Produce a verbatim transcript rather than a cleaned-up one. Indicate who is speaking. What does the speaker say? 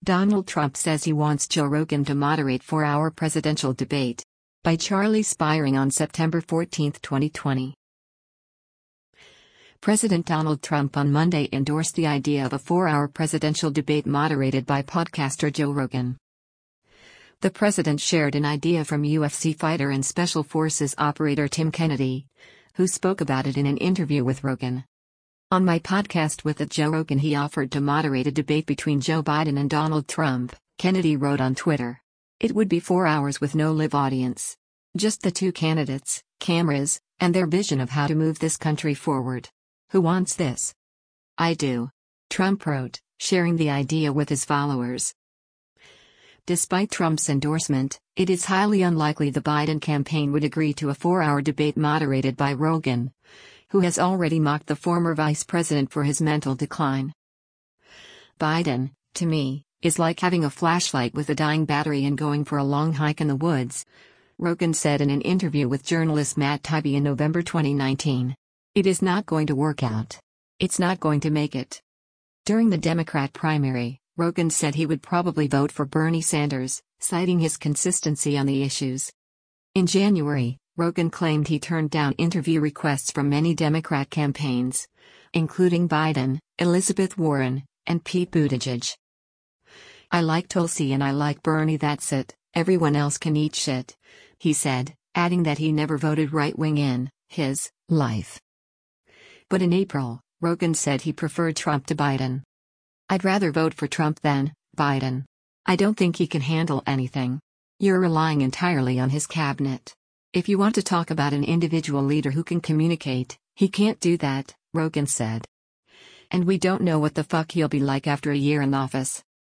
Speaker 1: Donald Trump says he wants Joe Rogan to moderate four-hour presidential debate. By Charlie Spiring on September fourteenth, twenty twenty. President Donald Trump on Monday endorsed the idea of a four-hour presidential debate moderated by podcaster Joe Rogan. The president shared an idea from U F C fighter and Special Forces operator Tim Kennedy, who spoke about it in an interview with Rogan. On my podcast with the Joe Rogan, he offered to moderate a debate between Joe Biden and Donald Trump, Kennedy wrote on Twitter. It would be four hours with no live audience. Just the two candidates, cameras, and their vision of how to move this country forward. Who wants this? I do. Trump wrote, sharing the idea with his followers. Despite Trump's endorsement, it is highly unlikely the Biden campaign would agree to a four-hour debate moderated by Rogan, who has already mocked the former vice president for his mental decline. Biden, to me, is like having a flashlight with a dying battery and going for a long hike in the woods, Rogan said in an interview with journalist Matt Taibbi in November twenty nineteen. It is not going to work out. It's not going to make it. During the Democrat primary, Rogan said he would probably vote for Bernie Sanders, citing his consistency on the issues. In January, Rogan claimed he turned down interview requests from many Democrat campaigns, including Biden, Elizabeth Warren, and Pete Buttigieg. I like Tulsi and I like Bernie, that's it, everyone else can eat shit, he said, adding that he never voted right-wing in his life. But in April, Rogan said he preferred Trump to Biden. I'd rather vote for Trump than Biden. I don't think he can handle anything. You're relying entirely on his cabinet. If you want to talk about an individual leader who can communicate, he can't do that, Rogan said. And we don't know what the fuck he'll be like after a year in office.